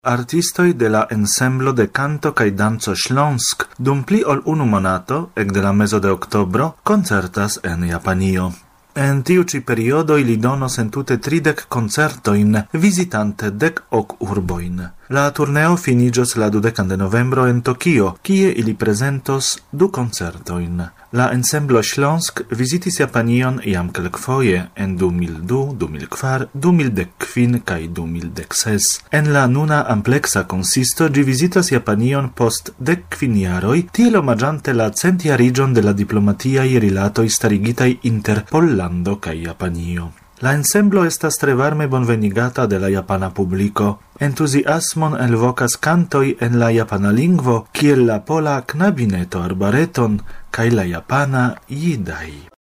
Artistoj de la ensemblo de canto kaj danco Śląsk dum pli ol unu monato, ekde la mezo de oktobro, koncertas en Japanio. En tiu ĉi periodo ili donos entute 30 koncertojn, vizitante 10 urbojn. La turneo finiĝos la 20 de novembro en Tokio, kie ili prezentos 2 koncertojn. La ensemblo Śląsk vizitis Japanion jam kelkfoje en 2002, 2004, 2015 kaj 2016. En la nuna ampleksa konsisto ĝi vizitas Japanion post 15 jaroj, tiel omaĝante la 100-jariĝon de la diplomatiaj rilatoj starigitaj inter Pollando kaj Japanio. La ensemblo estas tre varme bonvenigata de la japana publiko. Entuziasmon elvokas kantoj en la japana lingvo, kiel la pola knabineto arbareton kaj la japana jidai.